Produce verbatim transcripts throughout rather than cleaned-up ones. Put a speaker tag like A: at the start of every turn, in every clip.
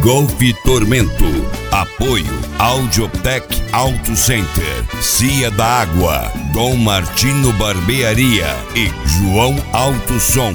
A: Golf Tormento. Apoio Audiotec Auto Center, Cia da Água, Dom Martino Barbearia e João Auto Som.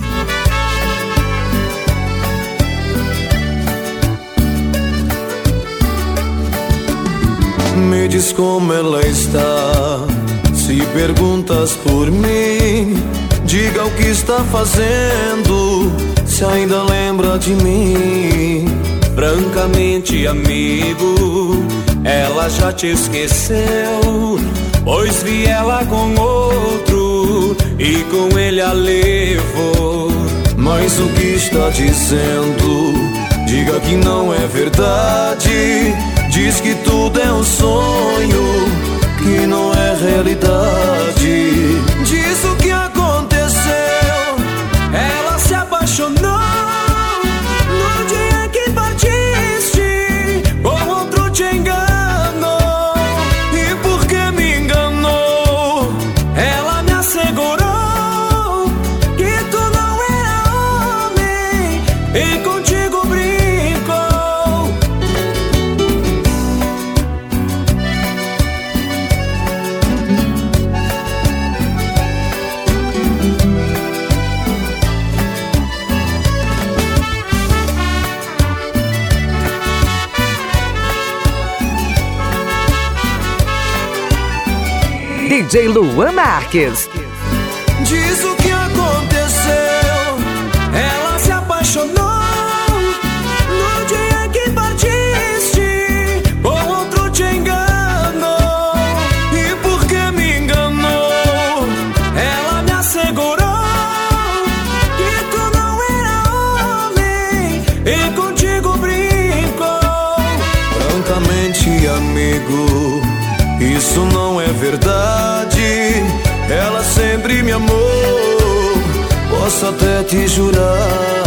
B: Me diz como ela está, se perguntas por mim, diga o que está fazendo, se ainda lembra de mim.
C: Francamente, amigo, ela já te esqueceu, pois vi ela com outro e com ele a levou.
B: Mas o que está dizendo, diga que não é verdade. Diz que tudo é um sonho, que não é realidade.
C: Diz o que aconteceu, ela se apaixonou no dia que partiste, com outro te enganou. E porque me enganou, ela me assegurou que tu não era homem e contigo brincou.
D: D J Luan Marques.
C: Diz o que aconteceu, ela se apaixonou no dia que partiste, com outro te enganou. E porque me enganou, ela me assegurou que tu não era homem e contigo brincou.
B: Francamente, amigo, isso não é verdade. Ela sempre me amou, posso até te jurar.